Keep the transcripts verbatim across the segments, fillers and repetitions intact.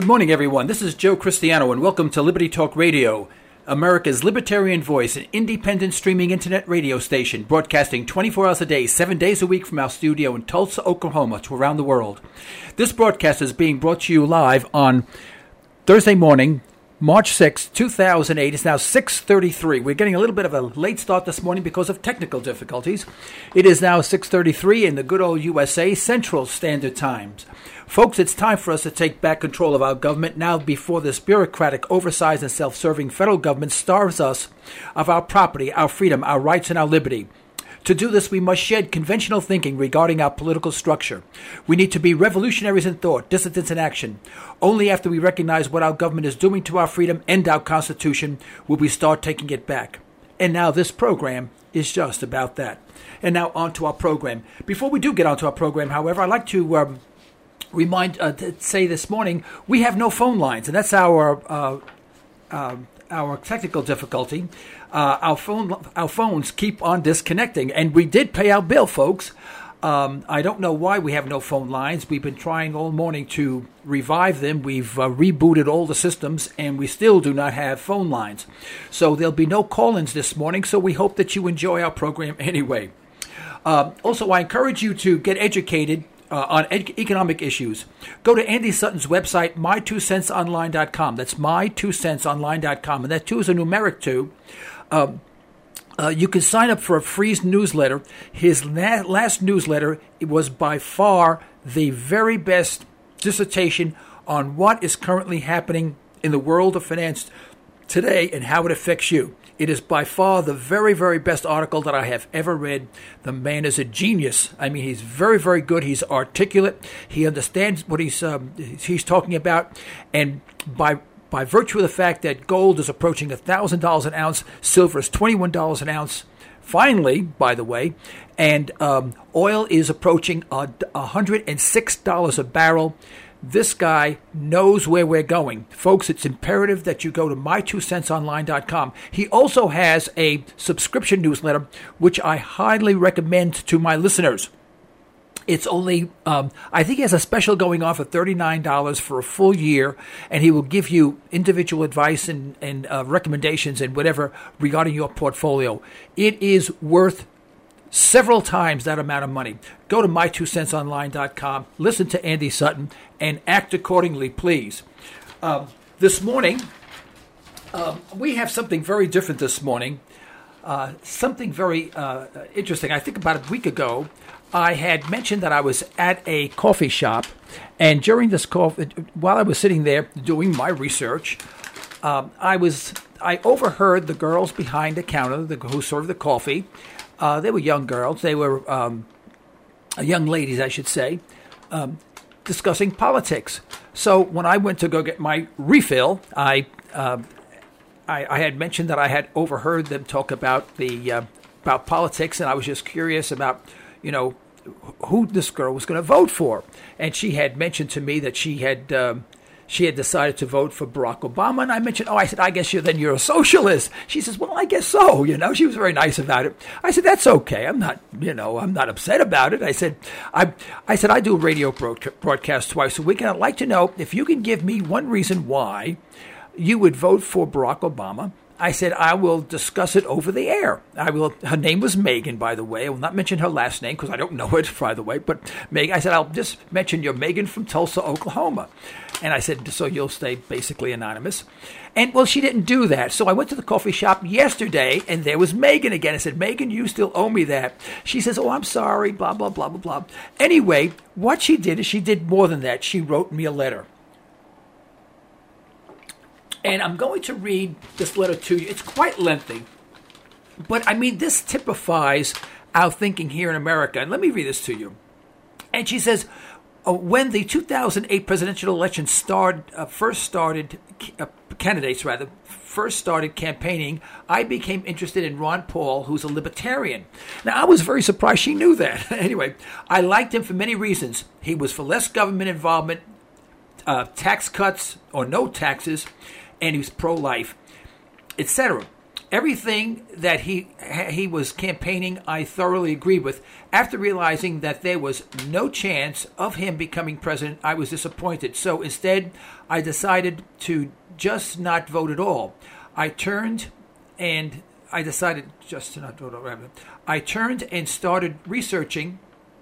Good morning, everyone. This is Joe Cristiano, and welcome to Liberty Talk Radio, America's libertarian voice, an independent streaming internet radio station, broadcasting twenty-four hours a day, seven days a week from our studio in Tulsa, Oklahoma, to around the world. This broadcast is being brought to you live on Thursday morning, March sixth, two thousand eight. It's now six thirty-three. We're getting a little bit of a late start this morning because of technical difficulties. It is now six thirty-three in the good old U S A, Central Standard Times. Folks, it's time for us to take back control of our government now before this bureaucratic, oversized, and self-serving federal government starves us of our property, our freedom, our rights, and our liberty. To do this, we must shed conventional thinking regarding our political structure. We need to be revolutionaries in thought, dissidents in action. Only after we recognize what our government is doing to our freedom and our Constitution will we start taking it back. And now this program is just about that. And now on to our program. Before we do get on to our program, however, I'd like to um, remind, uh, to say this morning, we have no phone lines, and that's our uh, uh, our technical difficulty. Uh, our phone, our phones keep on disconnecting, and we did pay our bill, folks. Um, I don't know why we have no phone lines. We've been trying all morning to revive them. We've uh, rebooted all the systems, and we still do not have phone lines. So there'll be no call-ins this morning, so we hope that you enjoy our program anyway. Uh, also, I encourage you to get educated Uh, on ed- economic issues. Go to Andy Sutton's website, my two cents online dot com. That's my two cents online dot com. And that two is a numeric two. Um, uh, you can sign up for a free newsletter. His la- last newsletter was by far the very best dissertation on what is currently happening in the world of finance today and how it affects you. It is by far the very, very best article that I have ever read. The man is a genius. I mean, he's very, very good. He's articulate. He understands what he's um, he's talking about. And by by virtue of the fact that gold is approaching one thousand dollars an ounce, silver is twenty-one dollars an ounce, finally, by the way, and um, oil is approaching uh, one hundred six dollars a barrel. This guy knows where we're going. Folks, it's imperative that you go to my two cents online dot com. He also has a subscription newsletter, which I highly recommend to my listeners. It's only, um, I think he has a special going on for thirty-nine dollars for a full year, and he will give you individual advice and, and uh, recommendations and whatever regarding your portfolio. It is worth several times that amount of money. Go to my two cents online dot com, listen to Andy Sutton, and act accordingly, please. Um, this morning, um, we have something very different this morning, uh, something very uh, interesting. I think about a week ago, I had mentioned that I was at a coffee shop, and during this coffee, while I was sitting there doing my research, um, I was I overheard the girls behind the counter the, who served the coffee. Uh, they were young girls. They were um, young ladies, I should say, um, discussing politics. So when I went to go get my refill, I, uh, I I had mentioned that I had overheard them talk about the uh, about politics, and I was just curious about, you know, who this girl was going to vote for. And she had mentioned to me that she had. Um, She had decided to vote for Barack Obama, and I mentioned, oh, I said, I guess you're, then you're a socialist. She says, well, I guess so, you know. She was very nice about it. I said, that's okay. I'm not, you know, I'm not upset about it. I said, I I said, I do a radio broadcast twice a week, and I'd like to know if you can give me one reason why you would vote for Barack Obama. I said, I will discuss it over the air. I will. Her name was Megan, by the way. I will not mention her last name because I don't know it, by the way. But Megan, I said, I'll just mention you're Megan from Tulsa, Oklahoma. And I said, so you'll stay basically anonymous. And, well, she didn't do that. So I went to the coffee shop yesterday, and there was Megan again. I said, Megan, you still owe me that. She says, oh, I'm sorry, blah, blah, blah, blah, blah. Anyway, what she did is she did more than that. She wrote me a letter. And I'm going to read this letter to you. It's quite lengthy. But, I mean, this typifies our thinking here in America. And let me read this to you. And she says, uh, when the two thousand eight presidential election started, uh, first started, uh, candidates rather, first started campaigning, I became interested in Ron Paul, who's a libertarian. Now, I was very surprised she knew that. Anyway, I liked him for many reasons. He was for less government involvement, uh, tax cuts or no taxes, and he was pro-life, et cetera. everything that he he was campaigning, I thoroughly agreed with. After realizing that there was no chance of him becoming president, I was disappointed. So instead, I decided to just not vote at all. I turned and I decided just to not vote at all. I turned and started researching.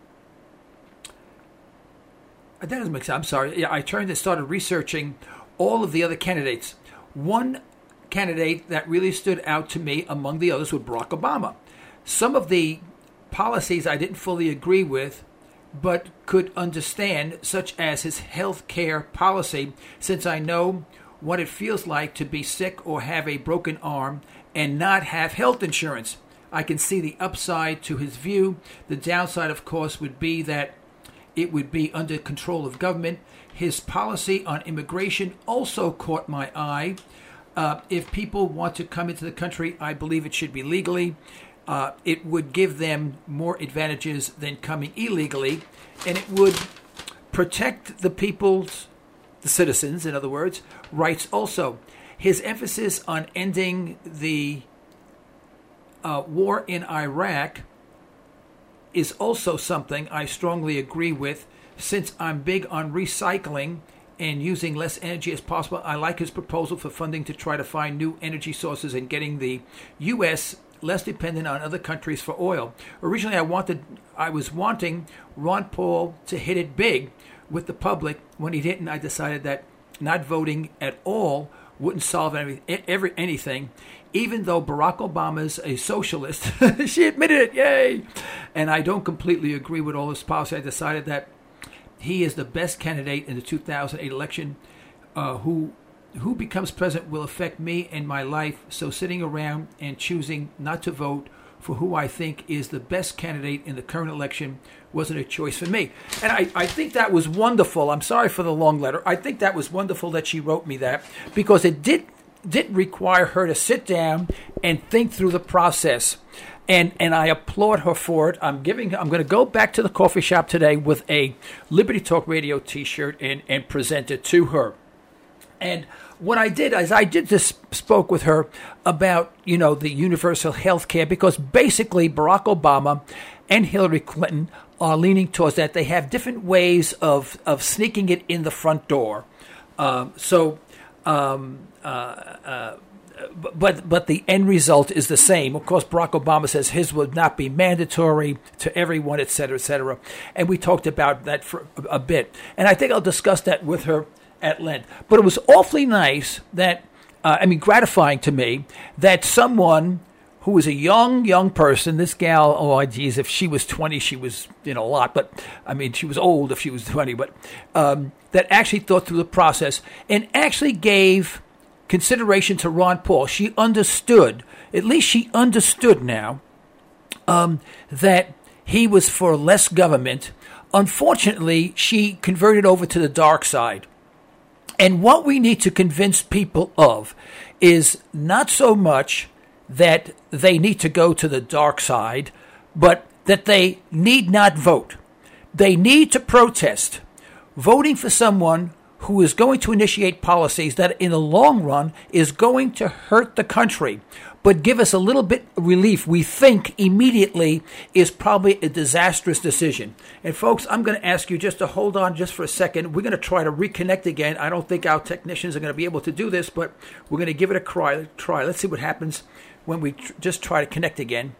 That doesn't make sense. I'm sorry. Yeah, I turned and started researching all of the other candidates. One candidate that really stood out to me among the others was Barack Obama. Some of the policies I didn't fully agree with, but could understand, such as his health care policy, since I know what it feels like to be sick or have a broken arm and not have health insurance. I can see the upside to his view. The downside, of course, would be that it would be under control of government. His policy on immigration also caught my eye. Uh, if people want to come into the country, I believe it should be legally. Uh, it would give them more advantages than coming illegally, and it would protect the people's, the citizens, in other words, rights also. His emphasis on ending the uh, war in Iraq is also something I strongly agree with, since I'm big on recycling and using less energy as possible. I like his proposal for funding to try to find new energy sources and getting the U S less dependent on other countries for oil. Originally, I wanted, I was wanting Ron Paul to hit it big with the public. When he didn't, I decided that not voting at all wouldn't solve any, every, anything. Even though Barack Obama's a socialist, she admitted it, yay! And I don't completely agree with all his policy. I decided that he is the best candidate in the two thousand eight election. Uh, who who becomes president will affect me and my life. So sitting around and choosing not to vote for who I think is the best candidate in the current election wasn't a choice for me. And I, I think that was wonderful. I'm sorry for the long letter. I think that was wonderful that she wrote me that, because it did did require her to sit down and think through the process. And and I applaud her for it. I'm giving. I'm going to go back to the coffee shop today with a Liberty Talk Radio T-shirt and, and present it to her. And what I did is I did just spoke with her about, you know, the universal health care, because basically Barack Obama and Hillary Clinton are leaning towards that. They have different ways of, of sneaking it in the front door. Um, so, um, uh, uh, but but the end result is the same. Of course, Barack Obama says his would not be mandatory to everyone, et cetera, et cetera. And we talked about that for a bit. And I think I'll discuss that with her at length. But it was awfully nice that, uh, I mean, gratifying to me that someone who was a young, young person, this gal, oh, geez, if she was twenty, she was, you know, a lot. But, I mean, she was old if she was twenty. But um, that actually thought through the process and actually gave consideration to Ron Paul. She understood, at least she understood now, um, that he was for less government. Unfortunately, she converted over to the dark side. And what we need to convince people of is not so much that they need to go to the dark side, but that they need not vote. They need to protest. Voting for someone who is going to initiate policies that in the long run is going to hurt the country, but give us a little bit of relief, we think immediately is probably a disastrous decision. And folks, I'm going to ask you just to hold on just for a second. We're going to try to reconnect again. I don't think our technicians are going to be able to do this, but we're going to give it a try. try. Let's see what happens when we tr- just try to connect again.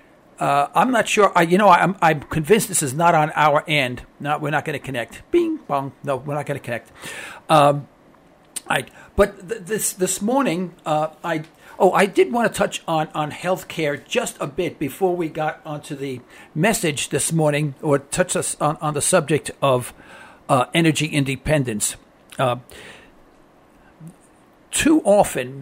Uh, I'm not sure. I, you know, I'm, I'm convinced this is not on our end. No, we're not going to connect. Bing, bong. No, we're not going to connect. Um, I. But th- this this morning, uh, I. Oh, I did want to touch on on healthcare just a bit before we got onto the message this morning, or touch us on, on the subject of uh, energy independence. Uh, too often,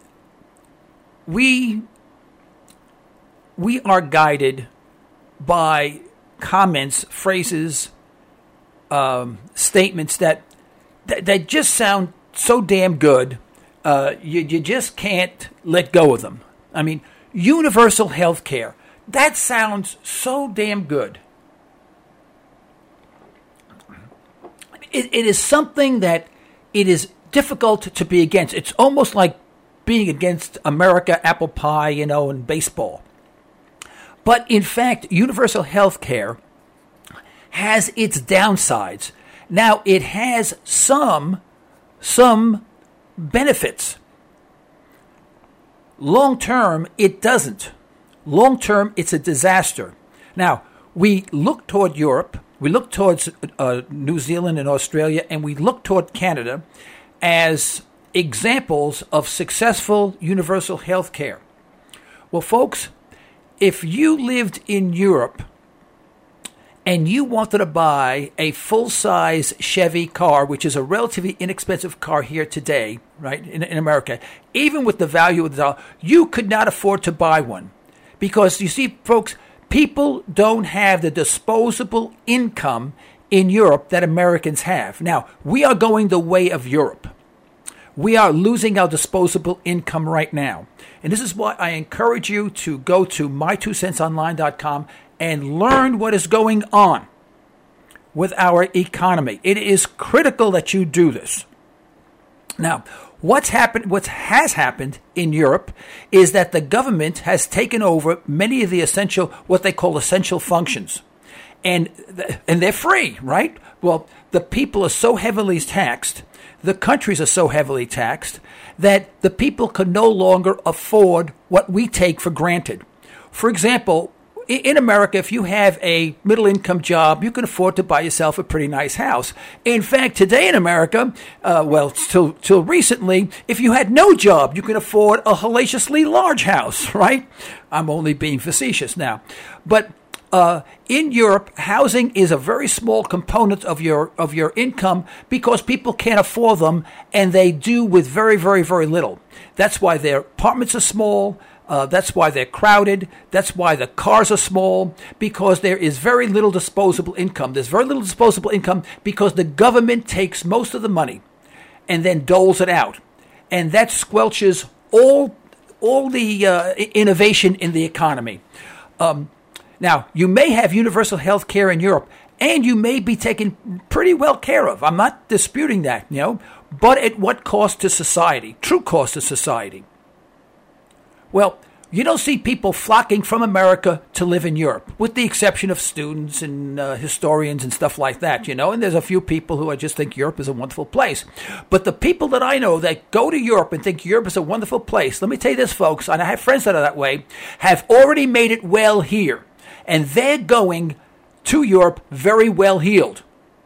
we. We are guided by comments, phrases, um, statements that, that that just sound so damn good, uh, you, you just can't let go of them. I mean, universal health care, that sounds so damn good. It, it is something that it is difficult to be against. It's almost like being against America, apple pie, you know, and baseball. But in fact, universal health care has its downsides. Now, it has some, some benefits. Long term, it doesn't. Long term, it's a disaster. Now, we look toward Europe, we look towards uh, New Zealand and Australia, and we look toward Canada as examples of successful universal health care. Well, folks, if you lived in Europe and you wanted to buy a full-size Chevy car, which is a relatively inexpensive car here today, right, in, in America, even with the value of the dollar, you could not afford to buy one. Because, you see, folks, people don't have the disposable income in Europe that Americans have. Now, we are going the way of Europe. We are losing our disposable income right now. And this is why I encourage you to go to my two cents online dot com and learn what is going on with our economy. It is critical that you do this. Now, what's happened, what has happened in Europe is that the government has taken over many of the essential, what they call essential functions. And, and they're free, right? Well, the people are so heavily taxed, the countries are so heavily taxed, that the people can no longer afford what we take for granted. For example, in America, if you have a middle-income job, you can afford to buy yourself a pretty nice house. In fact, today in America, uh, well, till, till recently, if you had no job, you can afford a hellaciously large house, right? I'm only being facetious now. But uh, in Europe, housing is a very small component of your of your income because people can't afford them, and they do with very, very, very little. That's why their apartments are small. Uh, that's why they're crowded. That's why the cars are small, because there is very little disposable income. There's very little disposable income because the government takes most of the money and then doles it out. And that squelches all, all the uh, innovation in the economy. Um, now, you may have universal health care in Europe, and you may be taken pretty well care of. I'm not disputing that, you know, but at what cost to society? True cost to society. Well, you don't see people flocking from America to live in Europe, with the exception of students and uh, historians and stuff like that, you know. And there's a few people who I just think Europe is a wonderful place. But the people that I know that go to Europe and think Europe is a wonderful place, let me tell you this, folks, and I have friends that are that way, have already made it well here. And they're going to Europe very well heeled.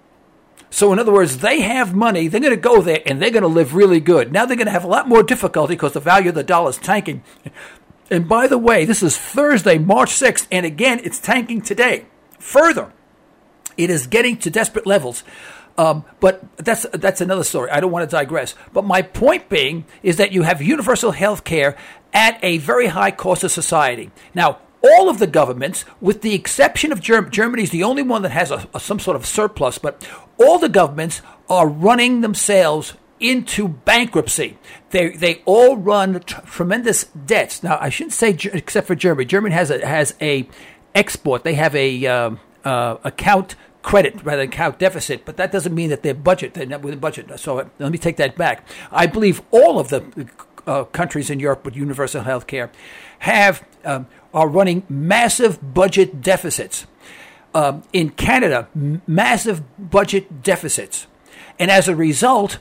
So in other words, they have money, they're going to go there, and they're going to live really good. Now they're going to have a lot more difficulty because the value of the dollar is tanking. And by the way, this is Thursday, March sixth, and again, it's tanking today. Further, it is getting to desperate levels. Um, but that's that's another story. I don't want to digress. But my point being is that you have universal health care at a very high cost to society. Now, all of the governments, with the exception of Germany, Germany is the only one that has a, a, some sort of surplus, but all the governments are running themselves into bankruptcy. They they all run tr- tremendous debts. Now, I shouldn't say ge- except for Germany. Germany has a has a export. They have a um, uh, account credit rather than account deficit, but that doesn't mean that their budget, they're not within budget. So uh, let me take that back. I believe all of the uh, countries in Europe with universal health care have um, are running massive budget deficits. Um, in Canada, m- massive budget deficits. And as a result,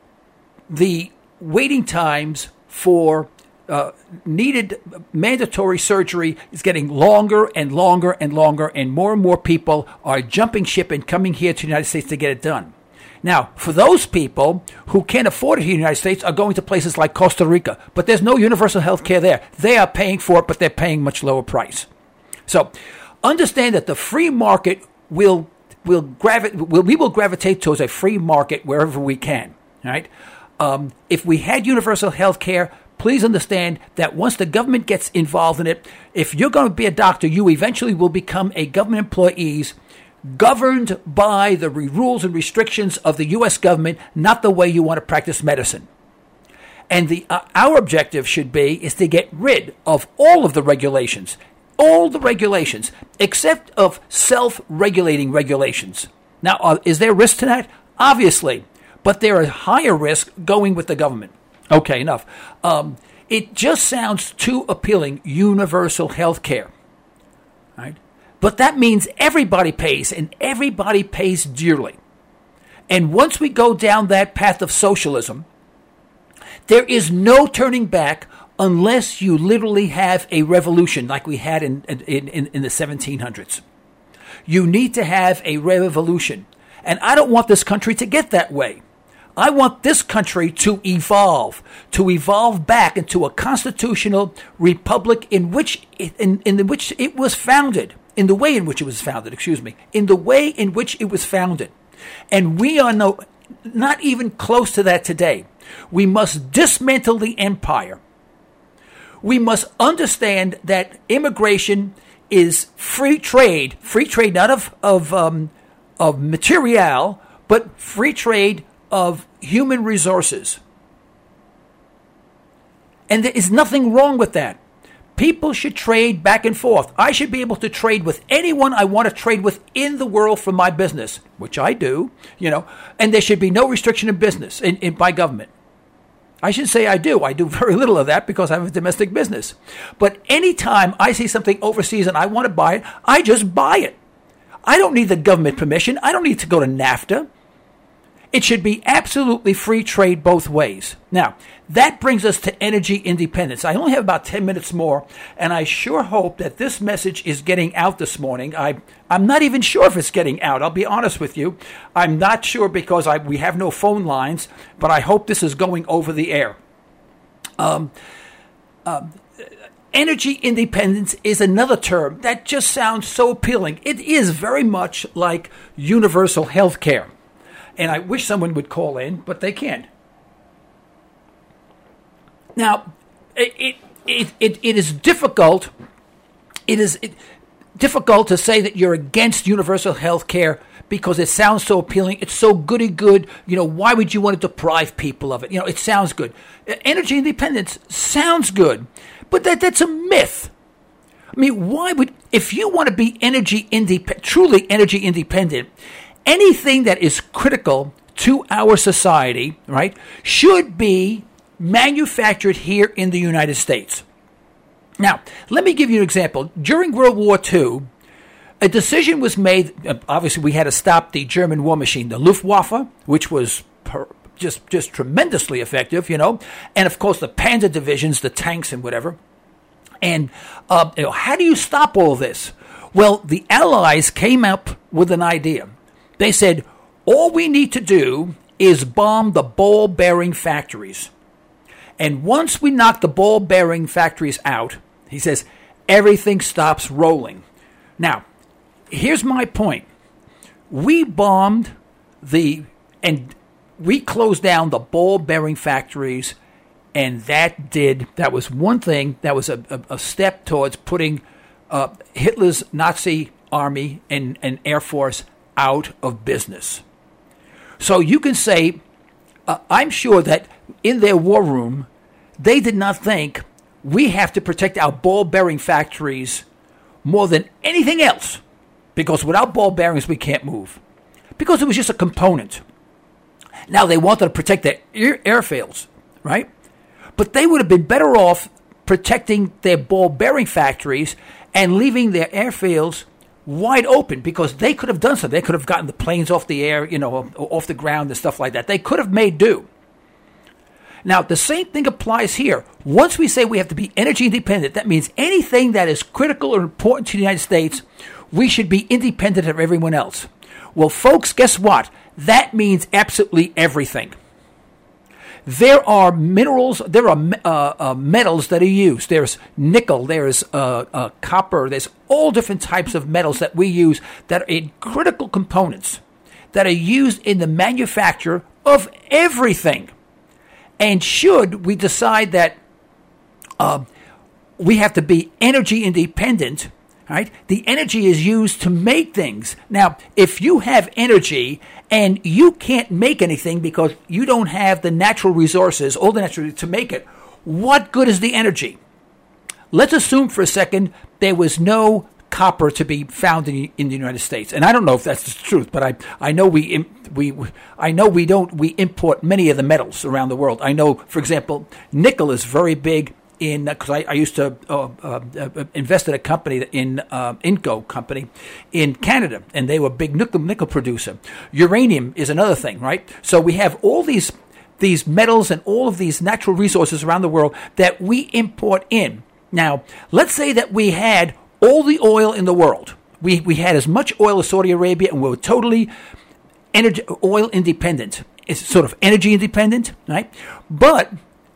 the waiting times for uh, needed mandatory surgery is getting longer and longer and longer, and more and more people are jumping ship and coming here to the United States to get it done. Now, for those people who can't afford it here in the United States are going to places like Costa Rica, but there's no universal health care there. They are paying for it, but they're paying much lower price. So understand that the free market will will gravi- will we will gravitate towards a free market wherever we can. Right? Um, if we had universal health care, please understand that once the government gets involved in it, if you're going to be a doctor, you eventually will become a government employee governed by the rules and restrictions of the U S government, not the way you want to practice medicine. And the uh, our objective should be is to get rid of all of the regulations, all the regulations, except of self-regulating regulations. Now, uh, is there risk to that? Obviously, but there are higher risk going with the government. Okay, enough. Um, it just sounds too appealing, universal health care. Right? But that means everybody pays, and everybody pays dearly. And once we go down that path of socialism, there is no turning back unless you literally have a revolution like we had in, in, in, in the seventeen hundreds. You need to have a revolution. And I don't want this country to get that way. I want this country to evolve, to evolve back into a constitutional republic in which it, in, in which it was founded, in the way in which it was founded, excuse me, in the way in which it was founded. And we are no, not even close to that today. We must dismantle the empire. We must understand that immigration is free trade, free trade not of of um, of material, but free trade of human resources. And there is nothing wrong with that. People should trade back and forth. I should be able to trade with anyone I want to trade with in the world for my business, which I do, you know, and there should be no restriction of business in, in by government. I should say I do. I do very little of that because I have a domestic business. But anytime I see something overseas and I want to buy it, I just buy it. I don't need the government permission. I don't need to go to NAFTA. It should be absolutely free trade both ways. Now, that brings us to energy independence. I only have about ten minutes more, and I sure hope that this message is getting out this morning. I, I'm not even sure if it's getting out. I'll be honest with you. I'm not sure because I, we have no phone lines, but I hope this is going over the air. Um, um, energy independence is another term that just sounds so appealing. It is very much like universal health care. And I wish someone would call in, but they can't. Now, it it it, it is difficult. It is it, difficult to say that you're against universal health care because it sounds so appealing. It's so goody good. You know, why would you want to deprive people of it? You know, it sounds good. Energy independence sounds good, but that that's a myth. I mean, why would if you want to be energy independent, truly energy independent? Anything that is critical to our society, right, should be manufactured here in the United States. Now, let me give you an example. During World War Two, a decision was made. Obviously, we had to stop the German war machine, the Luftwaffe, which was per, just just tremendously effective, you know, and of course the Panzer divisions, the tanks and whatever. And uh, you know, how do you stop all this? Well, the Allies came up with an idea. They said, all we need to do is bomb the ball bearing factories. And once we knock the ball bearing factories out, he says, everything stops rolling. Now, here's my point. We bombed the, and we closed down the ball bearing factories, and that did, that was one thing, that was a, a, a step towards putting uh, Hitler's Nazi army and, and Air Force out of business. So you can say, uh, I'm sure that in their war room, they did not think we have to protect our ball bearing factories more than anything else, because without ball bearings, we can't move, because it was just a component. Now they wanted to protect their air- airfields, right? But they would have been better off protecting their ball bearing factories and leaving their airfields wide open, because they could have done so. They could have gotten the planes off the air, you know, off the ground and stuff like that. They could have made do. Now, the same thing applies here. Once we say we have to be energy independent, that means anything that is critical or important to the United States, we should be independent of everyone else. Well, folks, guess what? That means absolutely everything. There are minerals, there are uh, uh, metals that are used. There's nickel, there's uh, uh, copper, there's all different types of metals that we use that are in critical components that are used in the manufacture of everything. And should we decide that uh, we have to be energy independent, right? The energy is used to make things. Now, if you have energy and you can't make anything because you don't have the natural resources, all the natural to make it, what good is the energy? Let's assume for a second there was no copper to be found in, in the United States. And I don't know if that's the truth, but I, I know we we I know we don't we import many of the metals around the world. I know, for example, nickel is very big in because I, I used to uh, uh, invest in a company in uh, Inco company in Canada, and they were a big nickel nickel producer. Uranium is another thing, right? So we have all these these metals and all of these natural resources around the world that we import in. Now, let's say that we had all the oil in the world. We we had as much oil as Saudi Arabia, and we were totally energy, oil independent. It's sort of energy independent, right? But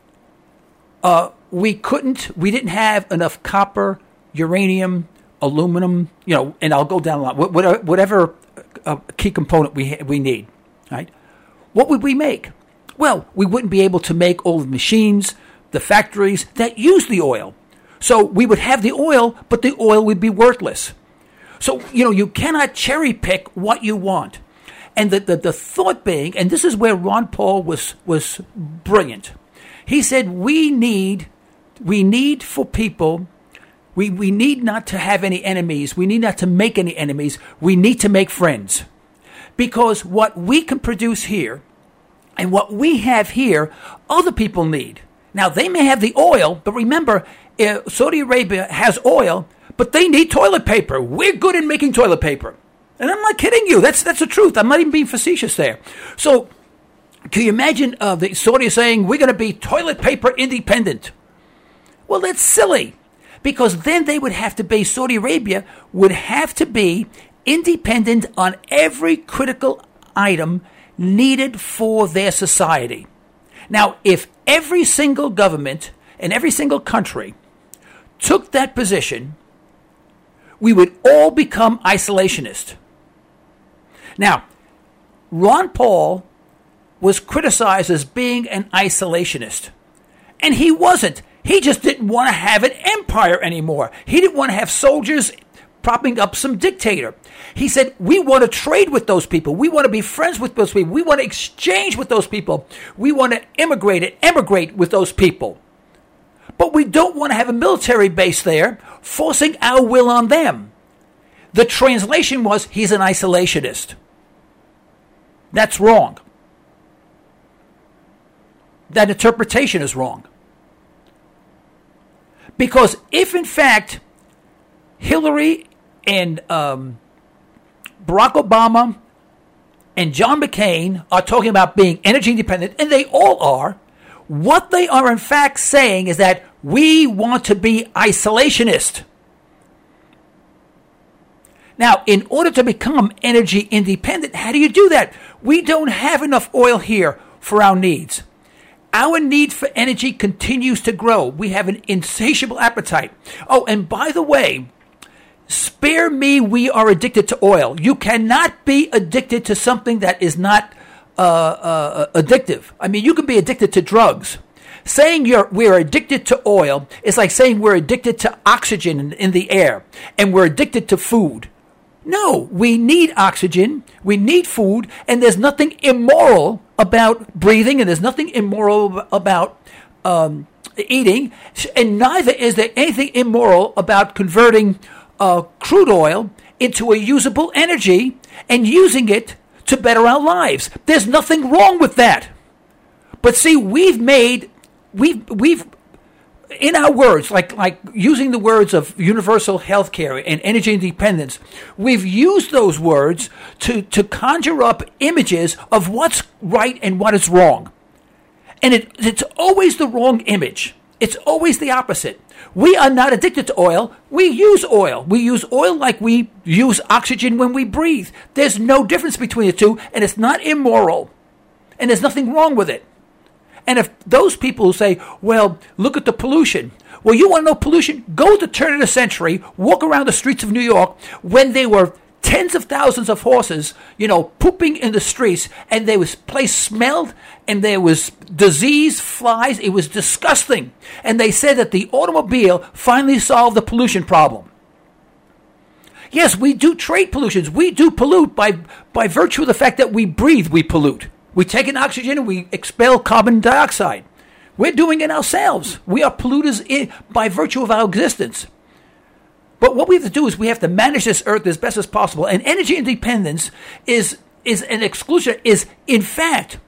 uh, we couldn't, we didn't have enough copper, uranium, aluminum, you know, and I'll go down a lot, whatever, whatever uh, key component we we need, right? What would we make? Well, we wouldn't be able to make all the machines, the factories that use the oil. So we would have the oil, but the oil would be worthless. So, you know, you cannot cherry pick what you want. And the, the, the thought being, and this is where Ron Paul was was brilliant. He said, we need, we need for people, we, we need not to have any enemies. We need not to make any enemies. We need to make friends. Because what we can produce here and what we have here, other people need. Now, they may have the oil, but remember, uh, Saudi Arabia has oil, but they need toilet paper. We're good in making toilet paper. And I'm not kidding you. That's that's the truth. I'm not even being facetious there. So, can you imagine uh, the Saudis saying, we're going to be toilet paper independent? Well, that's silly. Because then they would have to be, Saudi Arabia would have to be independent on every critical item needed for their society. Now, if every single government and every single country took that position, we would all become isolationist. Now, Ron Paul was criticized as being an isolationist. And he wasn't. He just didn't want to have an empire anymore. He didn't want to have soldiers propping up some dictator. He said, we want to trade with those people. We want to be friends with those people. We want to exchange with those people. We want to immigrate and emigrate with those people. But we don't want to have a military base there, forcing our will on them. The translation was, he's an isolationist. That's wrong. That interpretation is wrong. Because if, in fact, Hillary and um, Barack Obama and John McCain are talking about being energy independent, and they all are, what they are in fact saying is that we want to be isolationist. Now, in order to become energy independent, how do you do that? We don't have enough oil here for our needs. Our need for energy continues to grow. We have an insatiable appetite. Oh, and by the way, spare me, we are addicted to oil. You cannot be addicted to something that is not uh, uh, addictive. I mean, you can be addicted to drugs. Saying you're, we're addicted to oil is like saying we're addicted to oxygen in, in the air and we're addicted to food. No, we need oxygen, we need food, and there's nothing immoral about breathing, and there's nothing immoral about um, eating, and neither is there anything immoral about converting uh, crude oil into a usable energy and using it to better our lives. There's nothing wrong with that. But see, we've made, we've, we've, in our words, like like using the words of universal health care and energy independence, we've used those words to, to conjure up images of what's right and what is wrong. And it, it's always the wrong image. It's always the opposite. We are not addicted to oil. We use oil. We use oil like we use oxygen when we breathe. There's no difference between the two, and it's not immoral. And there's nothing wrong with it. And if those people who say, well, look at the pollution. Well, you want to know pollution? Go to the turn of the century, walk around the streets of New York when there were tens of thousands of horses, you know, pooping in the streets, and there was place smelled, and there was disease, flies. It was disgusting. And they said that the automobile finally solved the pollution problem. Yes, we do trade pollutions. We do pollute by, by virtue of the fact that we breathe, we pollute. We take in oxygen and we expel carbon dioxide. We're doing it ourselves. We are polluters in, by virtue of our existence. But what we have to do is we have to manage this earth as best as possible. And energy independence is is an exclusion, is in fact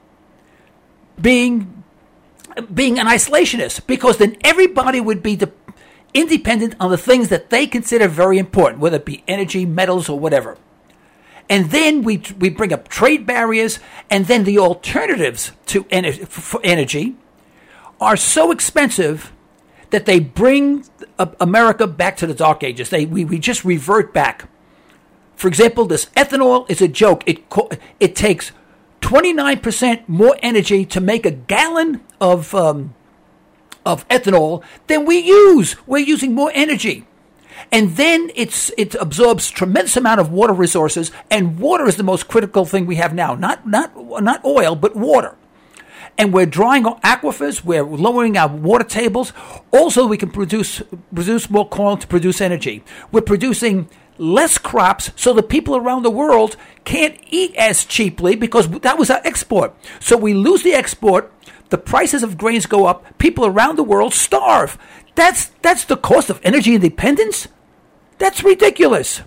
being being an isolationist, because then everybody would be de- independent on the things that they consider very important, whether it be energy, metals, or whatever. And then we we bring up trade barriers, and then the alternatives to ener- for energy are so expensive that they bring America back to the dark ages. They we, we just revert back. For example, this ethanol is a joke. It it takes twenty-nine percent more energy to make a gallon of um, of ethanol than we use. We're using more energy. And then it's it absorbs tremendous amount of water resources, and water is the most critical thing we have now. Not not not oil, but water. And we're drying our aquifers, we're lowering our water tables. Also, we can produce produce more corn to produce energy. We're producing less crops so the people around the world can't eat as cheaply, because that was our export. So we lose the export, the prices of grains go up, people around the world starve. That's that's the cost of energy independence? That's ridiculous.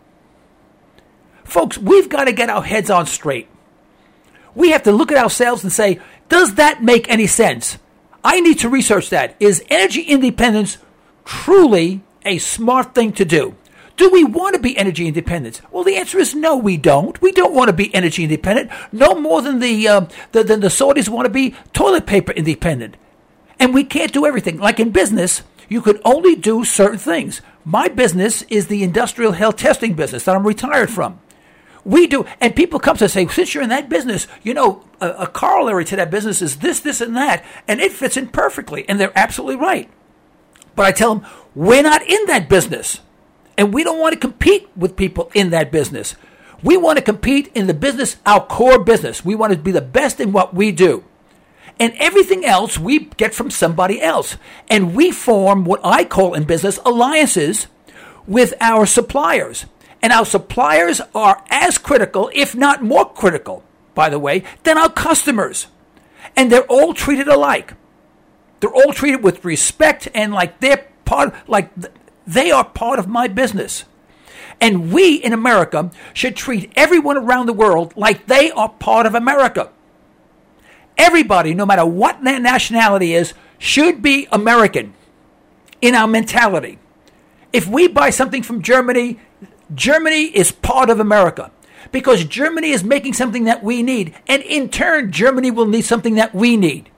Folks, we've got to get our heads on straight. We have to look at ourselves and say, does that make any sense? I need to research that. Is energy independence truly a smart thing to do? Do we want to be energy independent? Well, the answer is no, we don't. We don't want to be energy independent, no more than the, uh, the, than the Saudis want to be toilet paper independent. And we can't do everything. Like in business, you could only do certain things. My business is the industrial health testing business that I'm retired from. We do, and people come to us and say, since you're in that business, you know, a, a corollary to that business is this, this, and that, and it fits in perfectly, and they're absolutely right. But I tell them, we're not in that business, and we don't want to compete with people in that business. We want to compete in the business, our core business. We want to be the best in what we do. And everything else we get from somebody else. And we form what I call in business alliances with our suppliers. And our suppliers are as critical, if not more critical, by the way, than our customers. And they're all treated alike. They're all treated with respect, and like they're part, like they are part of my business. And we in America should treat everyone around the world like they are part of America. Everybody, no matter what their nationality is, should be American in our mentality. If we buy something from Germany, Germany is part of America, because Germany is making something that we need, and in turn, Germany will need something that we need.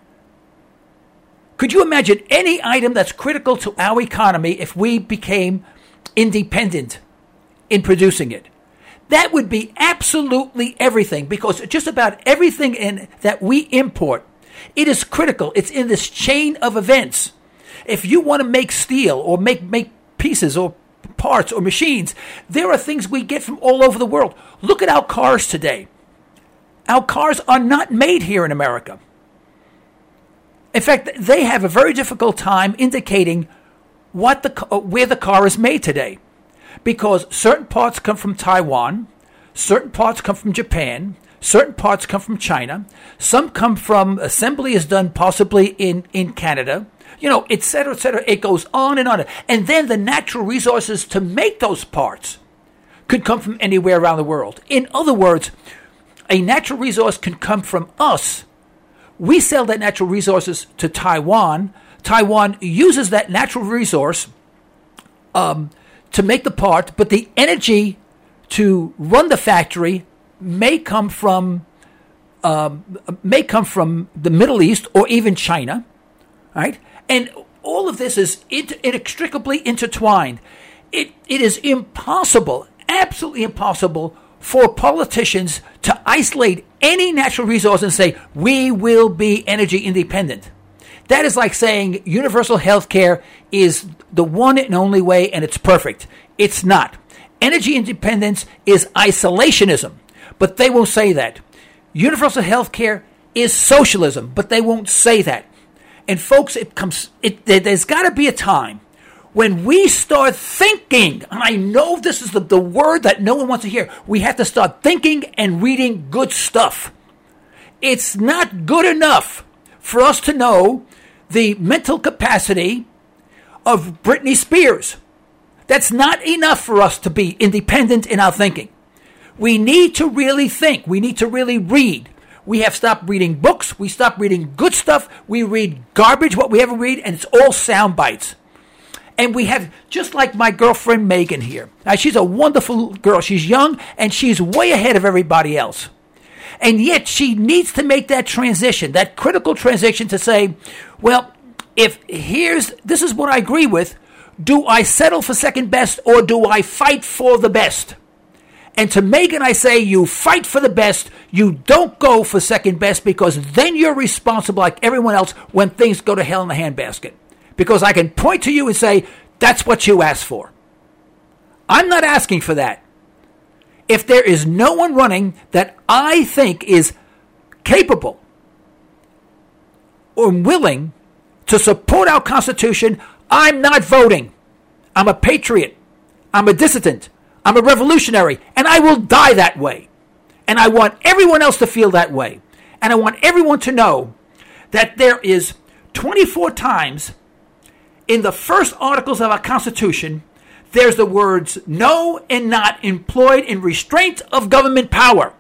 Could you imagine any item that's critical to our economy if we became independent in producing it? That would be absolutely everything, because just about everything in that we import, it is critical. It's in this chain of events. If you want to make steel or make, make pieces or parts or machines, there are things we get from all over the world. Look at our cars today. Our cars are not made here in America. In fact, they have a very difficult time indicating what the where the car is made today, because certain parts come from Taiwan, certain parts come from Japan, certain parts come from China, some come from assembly is done possibly in, in Canada, you know, et cetera, et cetera. It goes on and on. And then the natural resources to make those parts could come from anywhere around the world. In other words, a natural resource can come from us. We sell that natural resources to Taiwan. Taiwan uses that natural resource um, to make the part, but the energy to run the factory may come from um, may come from the Middle East or even China, right? And all of this is inextricably intertwined. It it is impossible, absolutely impossible, for politicians to isolate any natural resource and say, we will be energy independent. That is like saying universal health care is the one and only way and it's perfect. It's not. Energy independence is isolationism, but they won't say that. Universal health care is socialism, but they won't say that. And folks, it comes. It, there's got to be a time when we start thinking, and I know this is the, the word that no one wants to hear, we have to start thinking and reading good stuff. It's not good enough for us to know the mental capacity of Britney Spears. That's not enough for us to be independent in our thinking. We need to really think. We need to really read. We have stopped reading books. We stopped reading good stuff. We read garbage, what we ever read, and it's all sound bites. And we have, just like my girlfriend Megan here. Now, she's a wonderful girl. She's young, and she's way ahead of everybody else. And yet she needs to make that transition, that critical transition to say, well, if here's, this is what I agree with, do I settle for second best or do I fight for the best? And to Megan, I say, you fight for the best. You don't go for second best, because then you're responsible like everyone else when things go to hell in the handbasket. Because I can point to you and say, that's what you asked for. I'm not asking for that. If there is no one running that I think is capable or willing to support our Constitution, I'm not voting. I'm a patriot. I'm a dissident. I'm a revolutionary, and I will die that way. And I want everyone else to feel that way. And I want everyone to know that there is twenty-four times in the first articles of our Constitution, there's the words no and not employed in restraint of government power.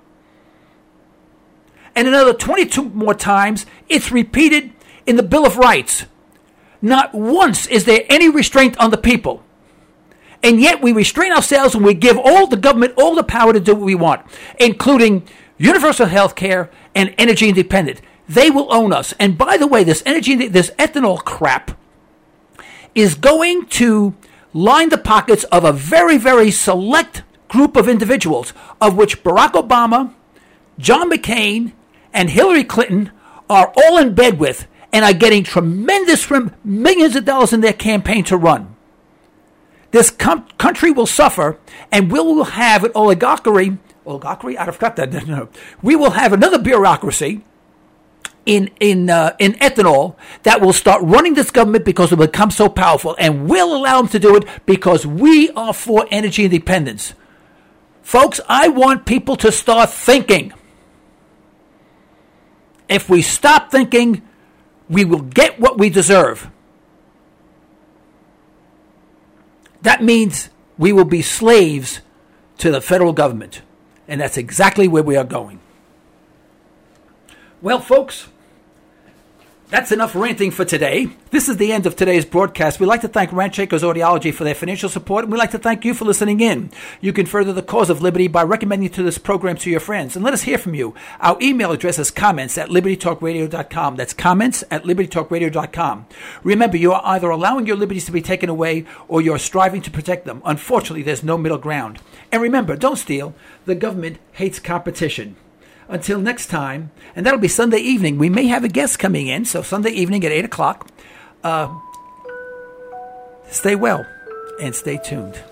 And another twenty-two more times, it's repeated in the Bill of Rights. Not once is there any restraint on the people. And yet we restrain ourselves and we give all the government all the power to do what we want, including universal health care and energy independence. They will own us. And by the way, this energy, this ethanol crap is going to line the pockets of a very, very select group of individuals, of which Barack Obama, John McCain, and Hillary Clinton are all in bed with and are getting tremendous millions of dollars in their campaign to run. This com- country will suffer, and we will have an oligarchy. Oligarchy? I forgot that. No. We will have another bureaucracy in in uh, in ethanol that will start running this government because it will become so powerful, and we'll allow them to do it because we are for energy independence. Folks, I want people to start thinking. If we stop thinking, we will get what we deserve. That means we will be slaves to the federal government. And that's exactly where we are going. Well, folks, that's enough ranting for today. This is the end of today's broadcast. We'd like to thank Ranchakers Audiology for their financial support, and we'd like to thank you for listening in. You can further the cause of liberty by recommending to this program to your friends, and let us hear from you. Our email address is comments at liberty talk radio dot com. That's comments at liberty talk radio dot com. Remember, you are either allowing your liberties to be taken away or you're striving to protect them. Unfortunately, there's no middle ground. And remember, don't steal. The government hates competition. Until next time, and that'll be Sunday evening. We may have a guest coming in, so Sunday evening at eight o'clock. Uh, stay well and stay tuned.